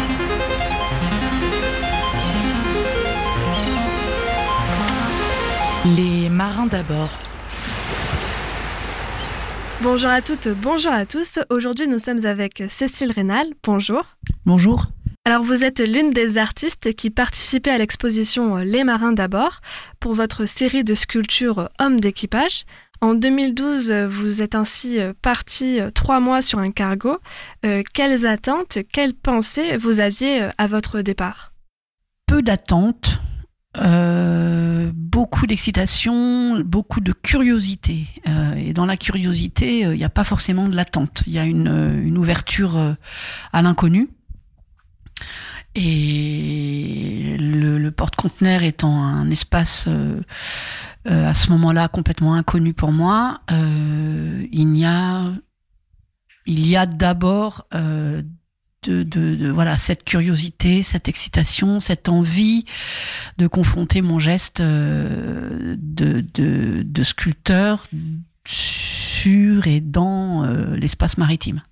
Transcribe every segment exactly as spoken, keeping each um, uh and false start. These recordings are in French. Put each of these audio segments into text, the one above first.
Les marins d'abord. Bonjour à toutes, bonjour à tous. Aujourd'hui, nous sommes avec Cécile Rénal. Bonjour. Bonjour. Alors, vous êtes l'une des artistes qui participait à l'exposition Les marins d'abord pour votre série de sculptures Hommes d'équipage. En deux mille douze, vous êtes ainsi partie trois mois sur un cargo. Euh, quelles attentes, quelles pensées vous aviez à votre départ ? Peu d'attentes. Euh, beaucoup d'excitation, beaucoup de curiosité. Euh, et dans la curiosité, il euh, n'y a pas forcément de l'attente. Il y a une, une ouverture euh, à l'inconnu. Et le, le porte-conteneur étant un espace euh, euh, à ce moment-là complètement inconnu pour moi, euh, il y a, il y a d'abord euh, De, de, de voilà cette curiosité, cette excitation, cette envie de confronter mon geste euh, de, de, de sculpteur sur et dans euh, l'espace maritime.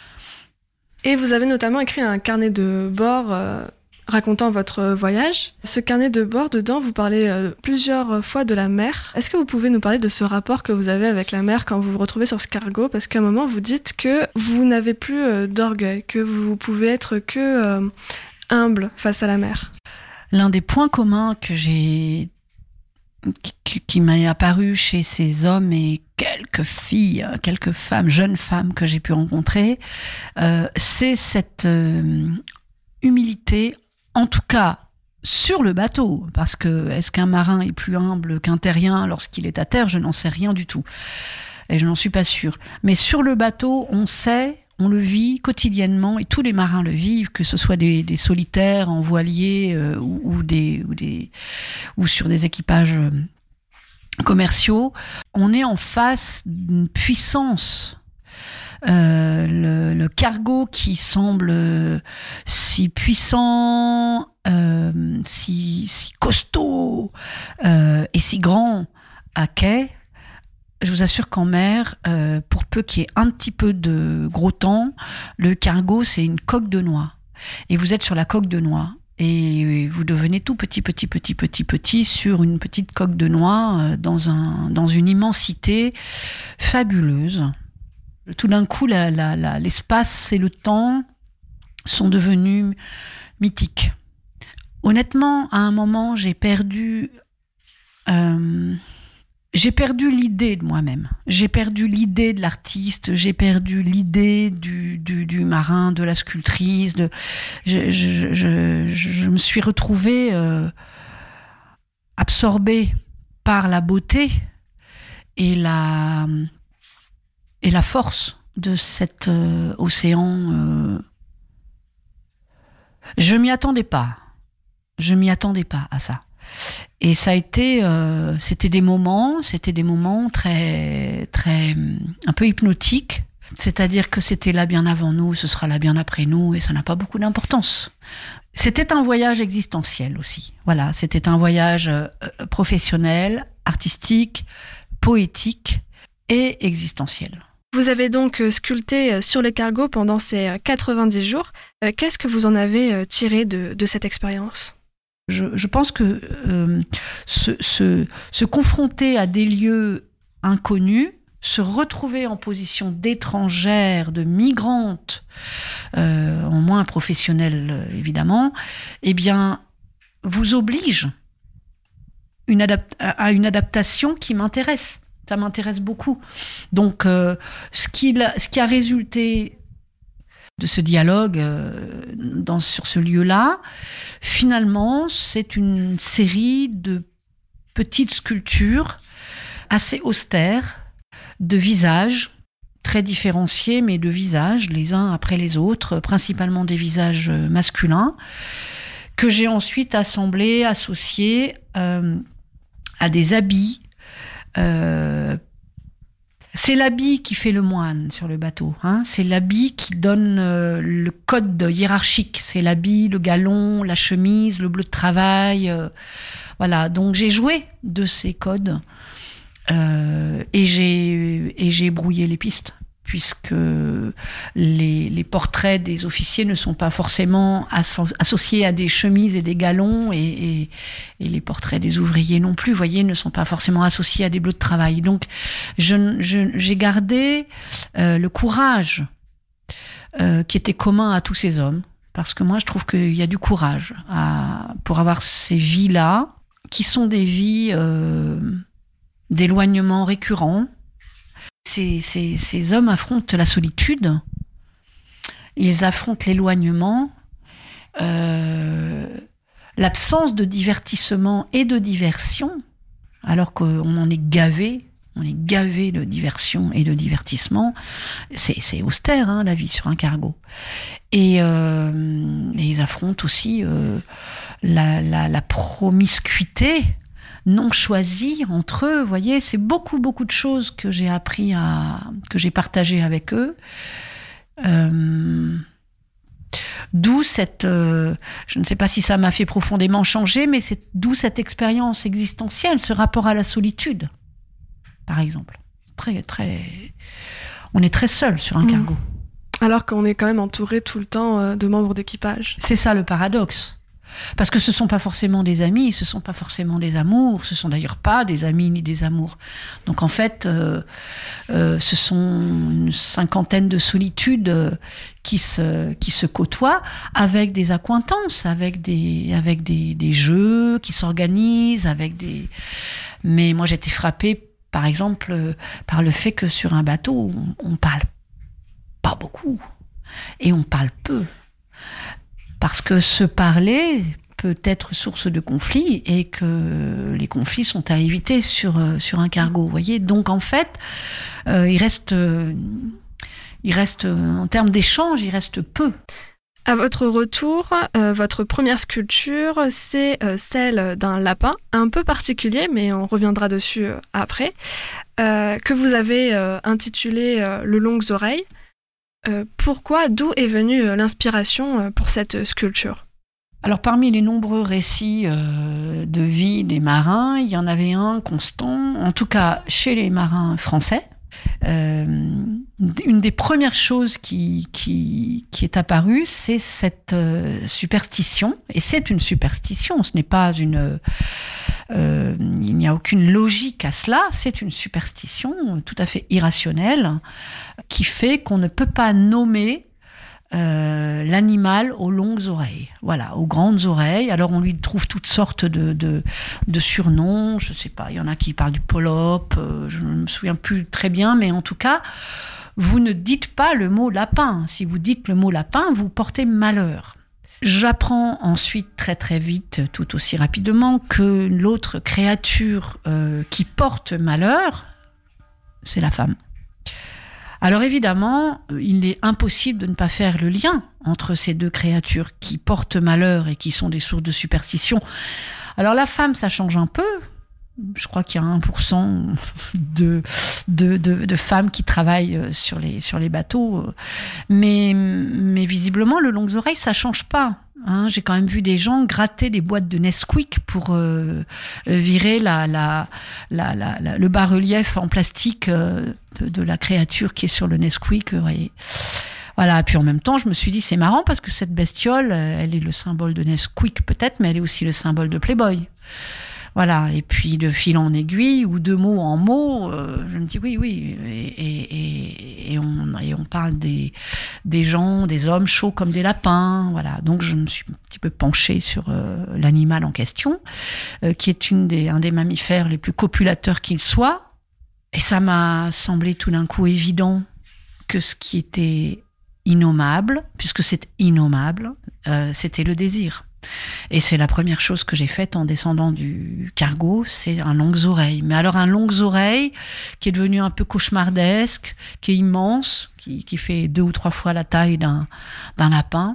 Et vous avez notamment écrit un carnet de bord euh, racontant votre voyage. Ce carnet de bord, dedans, vous parlez euh, plusieurs fois de la mer. Est-ce que vous pouvez nous parler de ce rapport que vous avez avec la mer quand vous vous retrouvez sur ce cargo ? Parce qu'à un moment, vous dites que vous n'avez plus euh, d'orgueil, que vous pouvez être que euh, humble face à la mer. L'un des points communs que j'ai, qui, qui m'est apparu chez ces hommes et quelques filles, quelques femmes, jeunes femmes que j'ai pu rencontrer, euh, c'est cette euh, humilité. En tout cas, sur le bateau, parce que est-ce qu'un marin est plus humble qu'un terrien lorsqu'il est à terre ? Je n'en sais rien du tout. Et je n'en suis pas sûre. Mais sur le bateau, on sait, on le vit quotidiennement, et tous les marins le vivent, que ce soit des, des solitaires en voilier euh, ou, ou, des, ou, des, ou sur des équipages euh, commerciaux. On est en face d'une puissance. Euh, le, le cargo qui semble euh, si puissant, euh, si, si costaud euh, et si grand à quai, je vous assure qu'en mer, euh, pour peu qu'il y ait un petit peu de gros temps, le cargo c'est une coque de noix. Et vous êtes sur la coque de noix. Et vous devenez tout petit, petit, petit, petit, petit sur une petite coque de noix euh, dans, un, dans une immensité fabuleuse. Tout d'un coup, la, la, la, l'espace et le temps sont devenus mythiques. Honnêtement, à un moment, j'ai perdu, euh, j'ai perdu l'idée de moi-même. J'ai perdu l'idée de l'artiste. J'ai perdu l'idée du, du, du marin, de la sculptrice. De, je, je, je, je, je me suis retrouvée euh, absorbée par la beauté et la et la force de cet euh, océan. Euh... Je m'y attendais pas. Je m'y attendais pas à ça. Et ça a été, euh, c'était des moments, c'était des moments très, très, un peu hypnotiques. C'est-à-dire que c'était là bien avant nous, ce sera là bien après nous, et ça n'a pas beaucoup d'importance. C'était un voyage existentiel aussi. Voilà, c'était un voyage euh, professionnel, artistique, poétique et existentiel. Vous avez donc sculpté sur le cargo pendant ces quatre-vingt-dix jours. Qu'est-ce que vous en avez tiré de, de cette expérience ? je, je pense que euh, se, se, se confronter à des lieux inconnus, se retrouver en position d'étrangère, de migrante, euh, en moins professionnelle évidemment, eh bien, vous oblige une adap- à une adaptation qui m'intéresse. Ça m'intéresse beaucoup. Donc, euh, ce, qui, ce qui a résulté de ce dialogue euh, dans, sur ce lieu-là, finalement, c'est une série de petites sculptures assez austères, de visages très différenciés, mais de visages les uns après les autres, principalement des visages masculins, que j'ai ensuite assemblés, associés euh, à des habits. Euh, c'est l'habit qui fait le moine sur le bateau, hein. C'est l'habit qui donne euh, le code hiérarchique. C'est l'habit, le galon, la chemise, le bleu de travail. Euh, voilà. Donc j'ai joué de ces codes euh, et j'ai et j'ai brouillé les pistes. puisque les, les portraits des officiers ne sont pas forcément asso- associés à des chemises et des galons, et, et, et les portraits des ouvriers non plus, vous voyez, ne sont pas forcément associés à des bleus de travail. Donc, je, je, j'ai gardé euh, le courage euh, qui était commun à tous ces hommes, parce que moi, je trouve qu'il y a du courage à, pour avoir ces vies-là, qui sont des vies euh, d'éloignement récurrent. Ces, ces, ces hommes affrontent la solitude, ils affrontent l'éloignement, euh, l'absence de divertissement et de diversion, alors qu'on en est gavé, on est gavé de diversion et de divertissement. C'est, c'est austère, hein, la vie sur un cargo. Et, euh, et ils affrontent aussi euh, la, la, la promiscuité non choisis entre eux, vous voyez, c'est beaucoup, beaucoup de choses que j'ai appris à, que j'ai partagé avec eux. Euh, d'où cette, euh, je ne sais pas si ça m'a fait profondément changer, mais c'est d'où cette expérience existentielle, ce rapport à la solitude, par exemple. Très, très, on est très seul sur un cargo. Alors qu'on est quand même entouré tout le temps de membres d'équipage. C'est ça le paradoxe. Parce que ce ne sont pas forcément des amis, ce ne sont pas forcément des amours, ce ne sont d'ailleurs pas des amis ni des amours. Donc en fait, euh, euh, ce sont une cinquantaine de solitudes euh, qui, se, qui se côtoient avec des accointances, avec des, avec des, des jeux qui s'organisent, avec des... Mais moi j'étais frappée, par exemple, euh, par le fait que sur un bateau, on ne parle pas beaucoup et on parle peu. Parce que se parler peut être source de conflits et que les conflits sont à éviter sur, sur un cargo, vous voyez. Donc, en fait, euh, il reste, euh, il reste, en termes d'échange, il reste peu. À votre retour, euh, votre première sculpture, c'est euh, celle d'un lapin, un peu particulier, mais on reviendra dessus euh, après, euh, que vous avez euh, intitulé euh, « Le longues oreilles ». Euh, pourquoi, d'où est venue euh, l'inspiration euh, pour cette sculpture ? Alors, parmi les nombreux récits euh, de vie des marins, il y en avait un constant, en tout cas chez les marins français. Euh, une des premières choses qui, qui, qui est apparue, c'est cette euh, superstition. Et c'est une superstition, ce n'est pas une... Euh, il n'y a aucune logique à cela, c'est une superstition tout à fait irrationnelle qui fait qu'on ne peut pas nommer euh, l'animal aux longues oreilles, voilà, aux grandes oreilles. Alors on lui trouve toutes sortes de, de, de surnoms, je ne sais pas, il y en a qui parlent du polope, euh, je ne me souviens plus très bien, mais en tout cas, vous ne dites pas le mot lapin. Si vous dites le mot lapin, vous portez malheur. J'apprends ensuite très très vite, tout aussi rapidement, que l'autre créature euh, qui porte malheur, c'est la femme. Alors évidemment, il est impossible de ne pas faire le lien entre ces deux créatures qui portent malheur et qui sont des sources de superstition. Alors la femme, ça change un peu. Je crois qu'il y a un pour cent de, de, de, de femmes qui travaillent sur les, sur les bateaux. Mais, mais visiblement, le longues oreilles, ça ne change pas. Hein, j'ai quand même vu des gens gratter des boîtes de Nesquik pour euh, virer la, la, la, la, la, le bas-relief en plastique euh, de, de la créature qui est sur le Nesquik. Euh, voyez. Voilà. Puis en même temps, je me suis dit, c'est marrant parce que cette bestiole, elle est le symbole de Nesquik peut-être, mais elle est aussi le symbole de Playboy. Voilà, et puis de fil en aiguille, ou de mot en mot, euh, je me dis oui, oui, et, et, et, et, on, et on parle des, des gens, des hommes chauds comme des lapins, voilà. Donc je me suis un petit peu penchée sur euh, l'animal en question, euh, qui est une des, un des mammifères les plus copulateurs qu'il soit, et ça m'a semblé tout d'un coup évident que ce qui était innommable, puisque c'est innommable, euh, c'était le désir. Et c'est la première chose que j'ai faite en descendant du cargo, c'est un longues oreilles. Mais alors un longues oreilles qui est devenu un peu cauchemardesque, qui est immense, qui, qui fait deux ou trois fois la taille d'un, d'un lapin,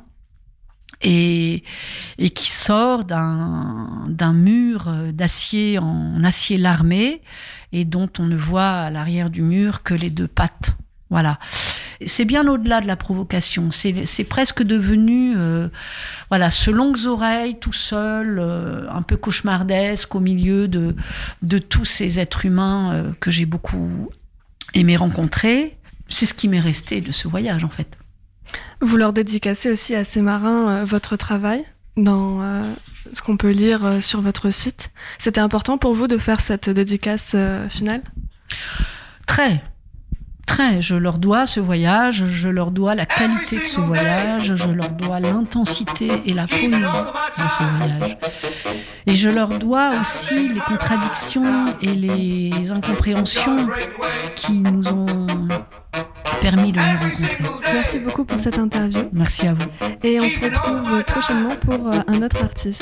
et, et qui sort d'un, d'un mur d'acier en acier larmé, et dont on ne voit à l'arrière du mur que les deux pattes. Voilà. C'est bien au-delà de la provocation. C'est, c'est presque devenu, euh, voilà, ce longues oreilles tout seul, euh, un peu cauchemardesque au milieu de, de tous ces êtres humains euh, que j'ai beaucoup aimé rencontrer. c'est ce qui m'est resté de ce voyage, en fait. Vous leur dédicacez aussi à ces marins euh, votre travail dans euh, ce qu'on peut lire euh, sur votre site. C'était important pour vous de faire cette dédicace euh, finale ? Très, très. Je leur dois ce voyage, je leur dois la qualité de ce voyage, je leur dois l'intensité et la poésie de ce voyage. Et je leur dois aussi les contradictions et les incompréhensions qui nous ont permis de nous rencontrer. Merci beaucoup pour cette interview. Merci à vous. Et on se retrouve prochainement pour un autre artiste.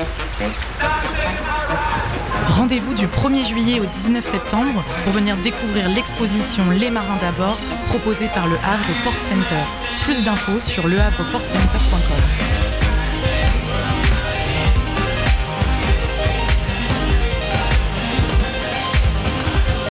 Rendez-vous du premier juillet au dix-neuf septembre pour venir découvrir l'exposition Les Marins d'abord proposée par le Havre Port Center. Plus d'infos sur le havre port center point com.